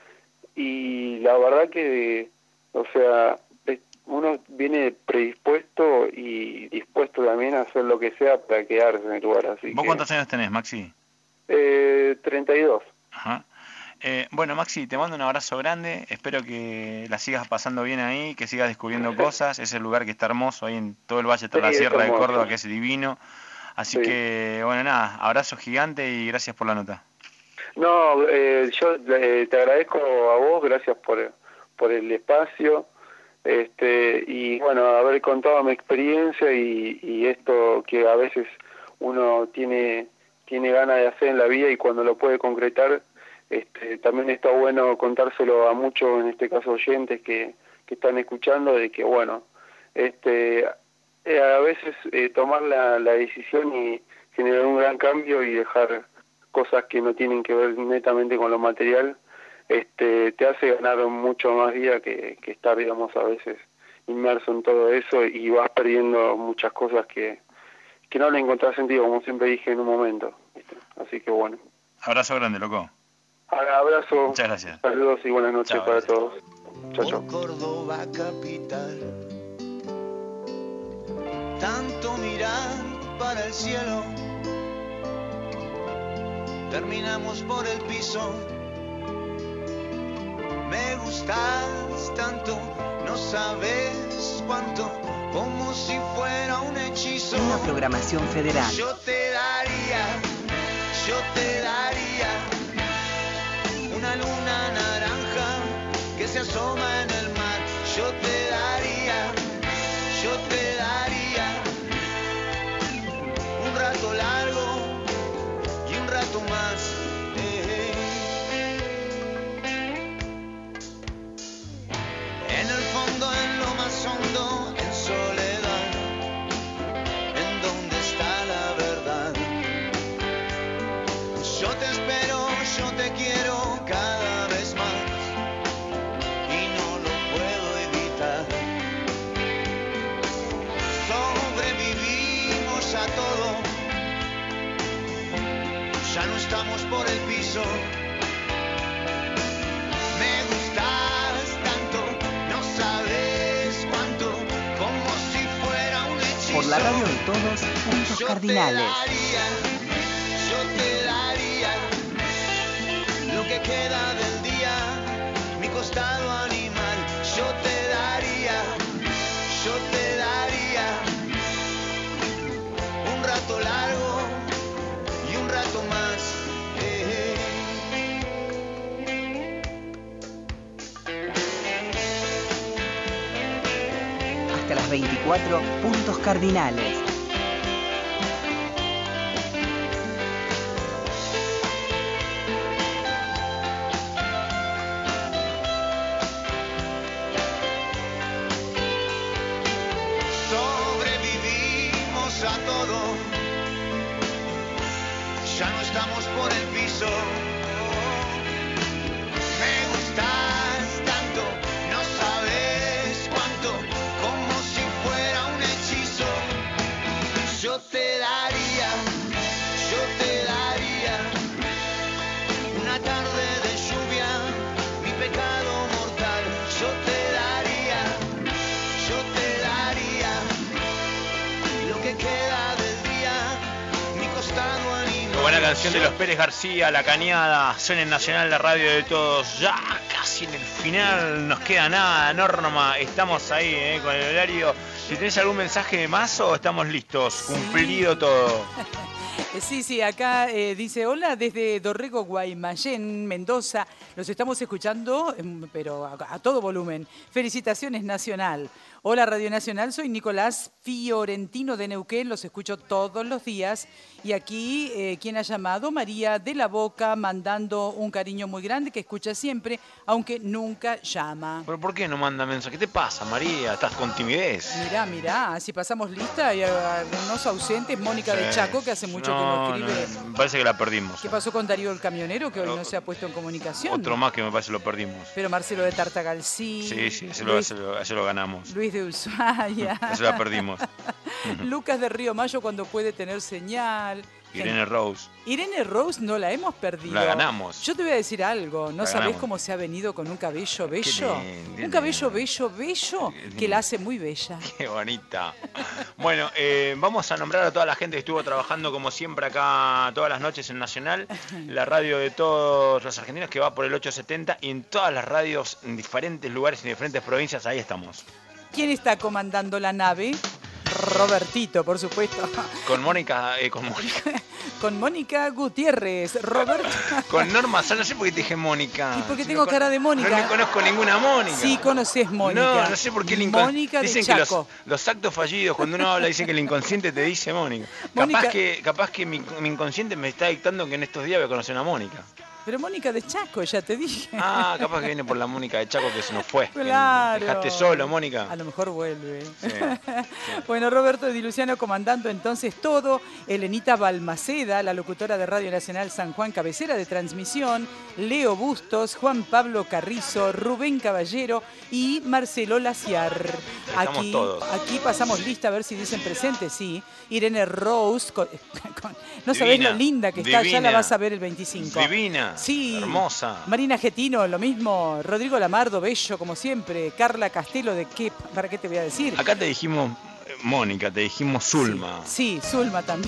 y la verdad que, o sea, uno viene predispuesto y dispuesto también a hacer lo que sea para quedarse en el lugar. Así. ¿Vos cuántos años tenés, Maxi? 32. Ajá. Bueno, Maxi, te mando un abrazo grande, espero que la sigas pasando bien ahí, que sigas descubriendo cosas, es el lugar que está hermoso ahí en todo el Valle de la Sierra de Córdoba, que es divino, así que, bueno, nada, abrazo gigante y gracias por la nota. No, yo te agradezco a vos, gracias por el espacio, y bueno, haber contado mi experiencia y esto que a veces uno tiene ganas de hacer en la vida, y cuando lo puede concretar, también está bueno contárselo a muchos, en este caso oyentes que están escuchando, de que bueno, a veces tomar la decisión y generar un gran cambio y dejar cosas que no tienen que ver netamente con lo material, te hace ganar mucho más vida que estar, digamos, a veces inmerso en todo eso, y vas perdiendo muchas cosas que no le encontrás sentido, como siempre dije en un momento, ¿viste? Así que bueno. Abrazo grande, loco. Abrazo. Muchas gracias. Saludos y buenas noches. Chao, para todos. Chao, chao. Córdoba capital, tanto mirar para el cielo, terminamos por el piso. Me gustas tanto, no sabes cuánto, como si fuera un hechizo. Una programación federal. Yo te daría una luna naranja que se asoma en el mar. Yo te daría un rato largo y un rato más. En el fondo, en lo más hondo, en soledad, en donde está la verdad. Yo quiero cada vez más y no lo puedo evitar. Sobrevivimos a todo, ya no estamos por el piso. Me gustas tanto, no sabes cuánto, como si fuera un hechizo. Por la radio de todos, puntos cardinales. Yo te daría lo que queda del día, mi costado animal. Yo te daría un rato largo y un rato más. Hasta las 24, puntos cardinales. Sobrevivimos a todo, ya no estamos por el piso. Me gustas tanto, no sabes cuánto, como si fuera un hechizo. Yo te daría una tarde de lluvia, mi pecado mortal. Yo te daría lo que queda del día, mi costado animal. Buena canción de los Pérez García, La Cañada, suena en Nacional, la radio de todos. Ya casi en el final, nos queda nada, Norma, estamos ahí con el horario. Si tenés algún mensaje más o estamos listos, cumplido todo. Sí, acá dice, hola desde Dorrego, Guaymallén, Mendoza. Los estamos escuchando, pero a todo volumen. Felicitaciones, Nacional. Hola, Radio Nacional, soy Nicolás Fiorentino de Neuquén, los escucho todos los días. Y aquí, ¿quién ha llamado? María de la Boca, mandando un cariño muy grande que escucha siempre, aunque nunca llama. ¿Pero por qué no manda mensaje? ¿Qué te pasa, María? ¿Estás con timidez? Mirá, si pasamos lista, hay algunos ausentes. Mónica de Chaco, que hace mucho que no escribe. No, me parece que la perdimos. ¿Qué pasó con Darío el Camionero, que hoy no se ha puesto en comunicación? Otro más que me parece que lo perdimos. Pero Marcelo de Tartagalcí. Sí, ese lo ganamos. Luis de Ushuaia. Eso la perdimos. Lucas de Río Mayo cuando puede tener señal. Irene Rose. Irene Rose no la hemos perdido. La ganamos. Yo te voy a decir algo. ¿No sabés cómo se ha venido con un cabello bello? Un cabello bello que la hace muy bella. Qué bonita. Bueno, vamos a nombrar a toda la gente que estuvo trabajando como siempre acá todas las noches en Nacional, la radio de todos los argentinos que va por el 870 y en todas las radios en diferentes lugares, en diferentes provincias, ahí estamos. ¿Quién está comandando la nave? Robertito, por supuesto. Con Mónica. Con Mónica Gutiérrez. Roberto. Con Norma, no sé por qué te dije Mónica. ¿Y por qué tengo cara de Mónica? No conozco ninguna Mónica. Sí, conoces Mónica. No sé por qué Mónica de dicen Chaco. Que los actos fallidos, cuando uno habla, dicen que el inconsciente te dice Mónica. Capaz que mi inconsciente me está dictando que en estos días voy a conocer a Mónica. Pero Mónica de Chaco, ya te dije. Ah, capaz que viene por la Mónica de Chaco que se nos fue. Claro. Dejaste solo, Mónica. A lo mejor vuelve. Sí. Bueno, Roberto Di Luciano comandando entonces todo. Elenita Balmaceda, la locutora de Radio Nacional San Juan, cabecera de transmisión. Leo Bustos, Juan Pablo Carrizo, Rubén Caballero y Marcelo Laciar. Estamos todos. Aquí pasamos lista a ver si dicen presente, sí. Irene Rose, no sabés lo linda que está, ya la vas a ver el 25. Divina. Sí. Hermosa. Marina Getino, lo mismo. Rodrigo Lamardo, bello como siempre. Carla Castelo de qué, ¿para qué te voy a decir? Acá te dijimos Mónica, te dijimos Zulma. Sí, Zulma también.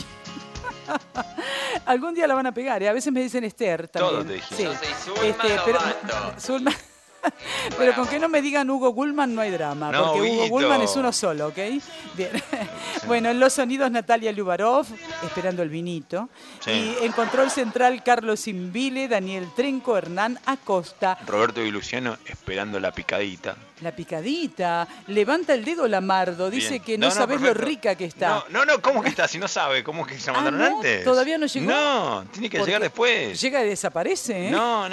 Algún día la van a pegar, ¿eh? A veces me dicen Esther también. Todo te dijimos. Sí. Yo soy Zulma, pero Zulma. Pero con que no me digan Hugo Gullman no hay drama, no, porque Hugo Huguito. Gullman es uno solo, ¿ok? Bien. Bueno, en los sonidos Natalia Lubarov, esperando el vinito. Sí. Y en control central Carlos Imbile, Daniel Trenco, Hernán Acosta. Roberto Di Luciano esperando la picadita. La picadita. Levanta el dedo Lamardo, dice Bien. que no sabés perfecto. lo rica que está. No, ¿cómo que está? Si no sabe, ¿cómo que se la mandaron ¿no? antes? ¿Todavía no llegó? No, tiene que llegar después. Llega y desaparece, ¿eh? No.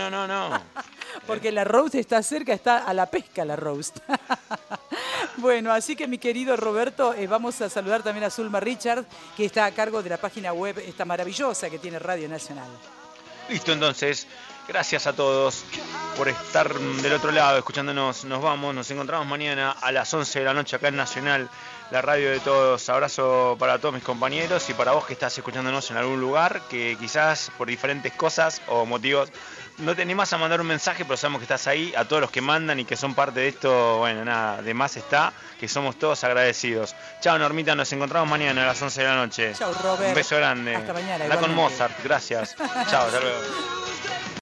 Porque la roast está cerca, está a la pesca la roast. Bueno, así que mi querido Roberto, vamos a saludar también a Zulma Richard, que está a cargo de la página web esta maravillosa que tiene Radio Nacional. Listo, entonces, Gracias a todos por estar del otro lado, escuchándonos. Nos vamos, nos encontramos mañana a las 11 de la noche acá en Nacional, la radio de todos. Abrazo para todos mis compañeros y para vos que estás escuchándonos en algún lugar, que quizás por diferentes cosas o motivos no te animás a mandar un mensaje, pero sabemos que estás ahí. A todos los que mandan y que son parte de esto, bueno, nada, de más está, que somos todos agradecidos. Chao, Normita, nos encontramos mañana a las 11 de la noche. Chao, Robert. Un beso grande. Hasta mañana. Anda con Igualmente. Mozart, gracias. Chao, hasta luego.